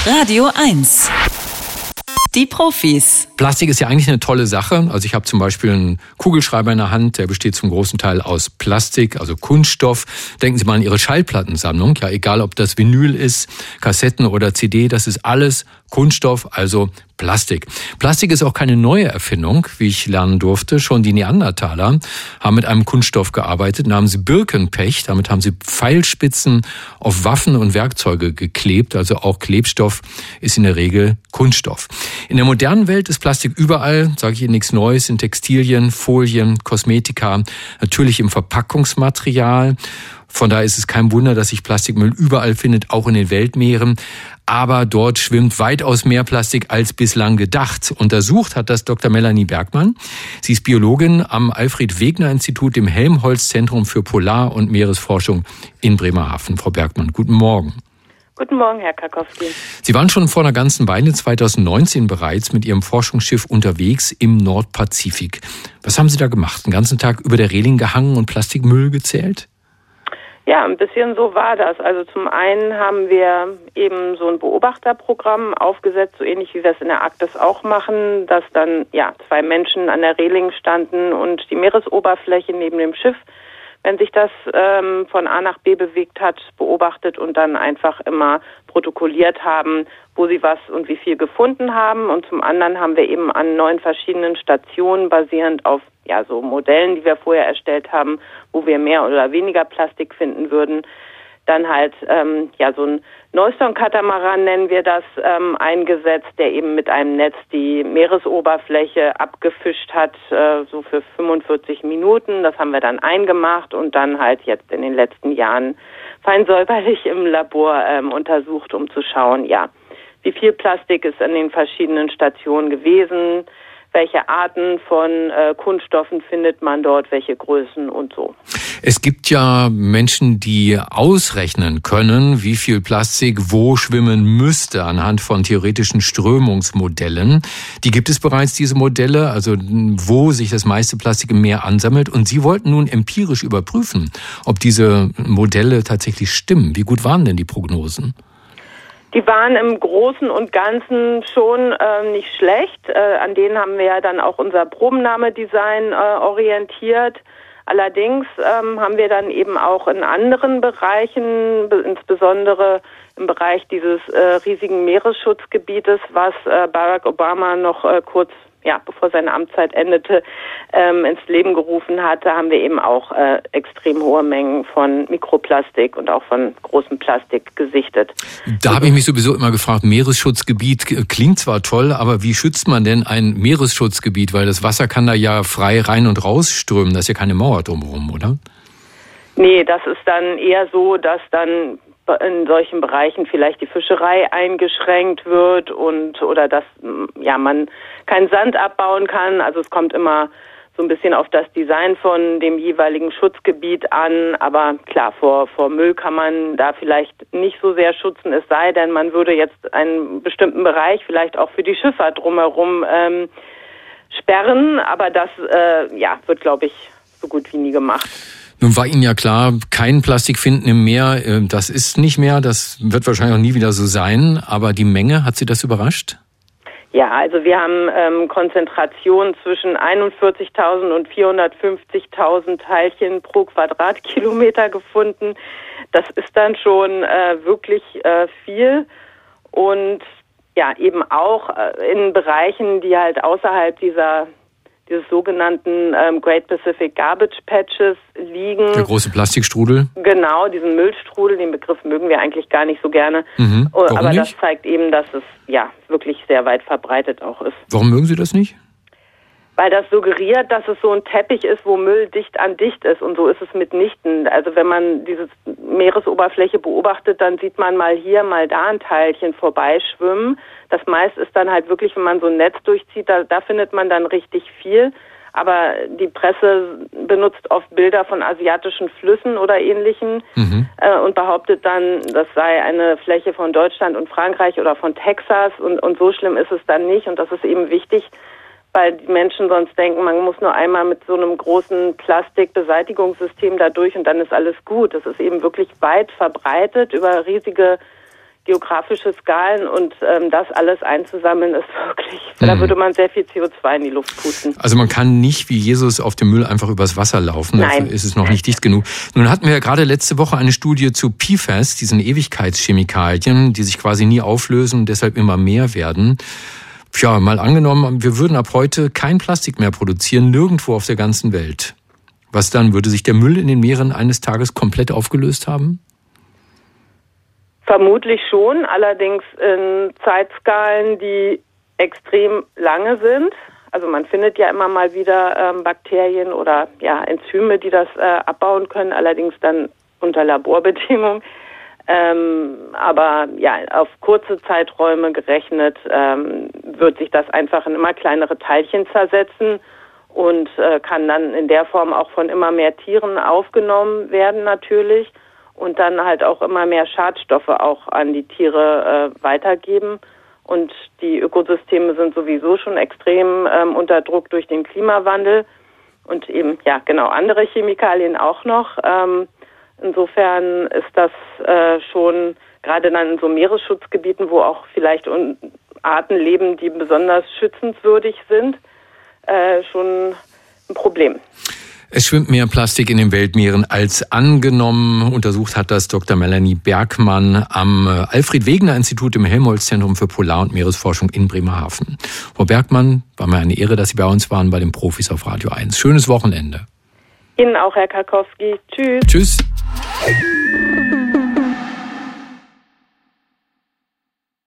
Radio 1. Die Profis. Plastik ist ja eigentlich eine tolle Sache. Also ich habe zum Beispiel einen Kugelschreiber in der Hand, der besteht zum großen Teil aus Plastik, also Kunststoff. Denken Sie mal an Ihre Schallplattensammlung. Ja, egal ob das Vinyl ist, Kassetten oder CD, das ist alles Kunststoff, also Plastik. Plastik ist auch keine neue Erfindung, wie ich lernen durfte. Schon die Neandertaler haben mit einem Kunststoff gearbeitet, da haben sie Birkenpech, damit haben sie Pfeilspitzen auf Waffen und Werkzeuge geklebt. Also auch Klebstoff ist in der Regel Kunststoff. In der modernen Welt ist Plastik überall, sage ich Ihnen nichts Neues, in Textilien, Folien, Kosmetika, natürlich im Verpackungsmaterial. Von daher ist es kein Wunder, dass sich Plastikmüll überall findet, auch in den Weltmeeren. Aber dort schwimmt weitaus mehr Plastik als bislang gedacht. Untersucht hat das Dr. Melanie Bergmann. Sie ist Biologin am Alfred-Wegener-Institut, dem Helmholtz-Zentrum für Polar- und Meeresforschung in Bremerhaven. Frau Bergmann, guten Morgen. Guten Morgen, Herr Karkowski. Sie waren schon vor einer ganzen Weile, 2019 bereits, mit Ihrem Forschungsschiff unterwegs im Nordpazifik. Was haben Sie da gemacht? Den ganzen Tag über der Reling gehangen und Plastikmüll gezählt? Ja, ein bisschen so war das. Also zum einen haben wir eben so ein Beobachterprogramm aufgesetzt, so ähnlich wie wir es in der Arktis auch machen, dass dann zwei Menschen an der Reling standen und die Meeresoberfläche neben dem Schiff, wenn sich das von A nach B bewegt hat, beobachtet und dann einfach immer protokolliert haben, wo sie was und wie viel gefunden haben. Und zum anderen haben wir eben an 9 verschiedenen Stationen basierend auf so Modellen, die wir vorher erstellt haben, wo wir mehr oder weniger Plastik finden würden, dann halt so ein Neuston-Katamaran nennen wir das, eingesetzt, der eben mit einem Netz die Meeresoberfläche abgefischt hat, so für 45 Minuten. Das haben wir dann eingemacht und dann halt jetzt in den letzten Jahren fein säuberlich im Labor untersucht, um zu schauen, wie viel Plastik ist an den verschiedenen Stationen gewesen, welche Arten von Kunststoffen findet man dort, welche Größen und so. Es gibt ja Menschen, die ausrechnen können, wie viel Plastik wo schwimmen müsste anhand von theoretischen Strömungsmodellen. Die gibt es bereits, diese Modelle, also wo sich das meiste Plastik im Meer ansammelt. Und Sie wollten nun empirisch überprüfen, ob diese Modelle tatsächlich stimmen. Wie gut waren denn die Prognosen? Die waren im Großen und Ganzen schon nicht schlecht. An denen haben wir ja dann auch unser Probennahmedesign orientiert. Allerdings haben wir dann eben auch in anderen Bereichen, insbesondere im Bereich dieses riesigen Meeresschutzgebietes, was Barack Obama noch kurz bevor seine Amtszeit endete, ins Leben gerufen hatte, haben wir eben auch extrem hohe Mengen von Mikroplastik und auch von großem Plastik gesichtet. Da habe ich mich sowieso immer gefragt, Meeresschutzgebiet klingt zwar toll, aber wie schützt man denn ein Meeresschutzgebiet? Weil das Wasser kann da ja frei rein und rausströmen, das ist ja keine Mauer drumherum, oder? Nee, das ist dann eher so, dass dann in solchen Bereichen vielleicht die Fischerei eingeschränkt wird oder dass man keinen Sand abbauen kann. Also es kommt immer so ein bisschen auf das Design von dem jeweiligen Schutzgebiet an. Aber klar, vor Müll kann man da vielleicht nicht so sehr schützen, es sei denn, man würde jetzt einen bestimmten Bereich vielleicht auch für die Schifffahrt drumherum sperren. Aber das wird, glaube ich, so gut wie nie gemacht. Nun war Ihnen ja klar, kein Plastik finden im Meer, das ist nicht mehr, das wird wahrscheinlich auch nie wieder so sein. Aber die Menge, hat Sie das überrascht? Ja, also wir haben Konzentrationen zwischen 41.000 und 450.000 Teilchen pro Quadratkilometer gefunden. Das ist dann schon wirklich viel und eben auch in Bereichen, die halt außerhalb dieses sogenannten Great Pacific Garbage Patches liegen. Der große Plastikstrudel? Genau, diesen Müllstrudel, den Begriff mögen wir eigentlich gar nicht so gerne. Warum aber nicht? Das zeigt eben, dass es wirklich sehr weit verbreitet auch ist. Warum mögen Sie das nicht? Weil das suggeriert, dass es so ein Teppich ist, wo Müll dicht an dicht ist. Und so ist es mitnichten. Also wenn man diese Meeresoberfläche beobachtet, dann sieht man mal hier, mal da ein Teilchen vorbeischwimmen. Das meiste ist dann halt wirklich, wenn man so ein Netz durchzieht, da findet man dann richtig viel. Aber die Presse benutzt oft Bilder von asiatischen Flüssen oder Ähnlichem und behauptet dann, das sei eine Fläche von Deutschland und Frankreich oder von Texas. Und so schlimm ist es dann nicht. Und das ist eben wichtig, weil die Menschen sonst denken, man muss nur einmal mit so einem großen Plastikbeseitigungssystem da durch und dann ist alles gut. Das ist eben wirklich weit verbreitet über riesige geografische Skalen und das alles einzusammeln ist wirklich, da würde man sehr viel CO2 in die Luft pusten. Also man kann nicht wie Jesus auf dem Müll einfach übers Wasser laufen, dafür ist es noch nicht dicht genug. Nun hatten wir ja gerade letzte Woche eine Studie zu PFAS, diesen Ewigkeitschemikalien, die sich quasi nie auflösen und deshalb immer mehr werden. Ja, mal angenommen, wir würden ab heute kein Plastik mehr produzieren, nirgendwo auf der ganzen Welt. Was dann? Würde sich der Müll in den Meeren eines Tages komplett aufgelöst haben? Vermutlich schon, allerdings in Zeitskalen, die extrem lange sind. Also man findet ja immer mal wieder Bakterien oder Enzyme, die das abbauen können, allerdings dann unter Laborbedingungen. Aber auf kurze Zeiträume gerechnet wird sich das einfach in immer kleinere Teilchen zersetzen und kann dann in der Form auch von immer mehr Tieren aufgenommen werden natürlich und dann halt auch immer mehr Schadstoffe auch an die Tiere weitergeben. Und die Ökosysteme sind sowieso schon extrem unter Druck durch den Klimawandel und eben, andere Chemikalien auch noch. Insofern ist das schon, gerade dann in so Meeresschutzgebieten, wo auch vielleicht Arten leben, die besonders schützenswürdig sind, schon ein Problem. Es schwimmt mehr Plastik in den Weltmeeren als angenommen. Untersucht hat das Dr. Melanie Bergmann am Alfred-Wegener-Institut im Helmholtz-Zentrum für Polar- und Meeresforschung in Bremerhaven. Frau Bergmann, war mir eine Ehre, dass Sie bei uns waren bei den Profis auf Radio 1. Schönes Wochenende. Ihnen auch, Herr Karkowski. Tschüss. Tschüss.